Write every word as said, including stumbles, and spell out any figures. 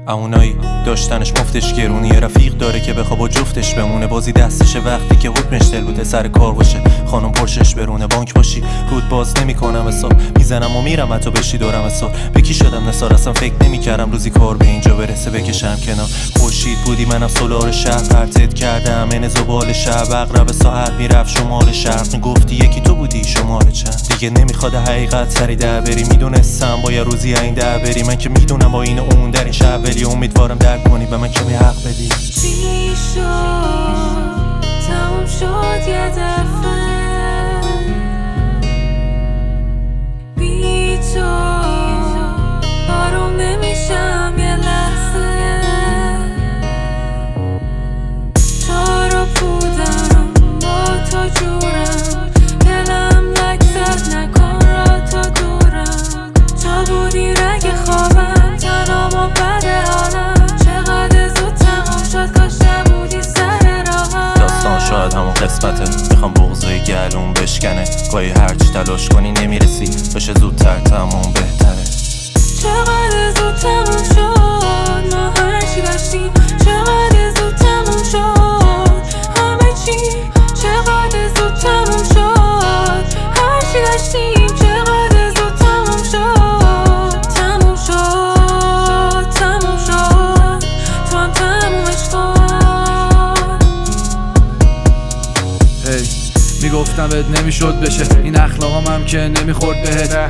اونایی داشتنش مفتش گرونی، یه رفیق داره که بخواب و جفتش بمونه، بازی دستشه وقتی که حکمش دل بوده سر کار باشه، خانم پرشش برونه، بانک باشی رود باز نمی کنم حساب، میزنم و میرم حتی بشی دورم حساب، به کی شدم نثار اصلا فکر نمی کردم روزی کار به اینجا برسه بکشم کنار، خورشید بودی منم سولار شهر پرتت کردم این زبال شب، اقرب ساعت میرفت شمال شرق، میگفتی یکی تو بودی شماره چند، دیگه نمیخواد حقیقت سری در بری، میدونستم با یه روزی این در بری، من که میدونم با این اون در این شب ولی امیدوارم درک کنی و من کمی حق بدی. چی شد تموم شد یه دفعه بی تو آروم نمیشم یه لحظه، تو رو بودم با تو جورم، دلم لک زد نکن را تو دورم، تو بودی رگ خوابم تنام و بد حالم، چقدر زود تموم شد کاش نبودی سر راهم، داستان شاید همون قسمته، میخوام بغضای گلوم بشکنه، گاهی هرچی تلاش کنی نمیرسی، بشه زودتر تموم بهتره، چقدر زود تموم شد ما هرچی داشتیم، چقدر زود تموم شد همه چی، چقدر زود تموم شد هرچی داشتیم، چقدر زود تموم شد تموم شد تموم شد تو هم تمومش کن. هی میگفتم بهت نمیشد بشه، این اخلاقام هم که نمیخورد بهت،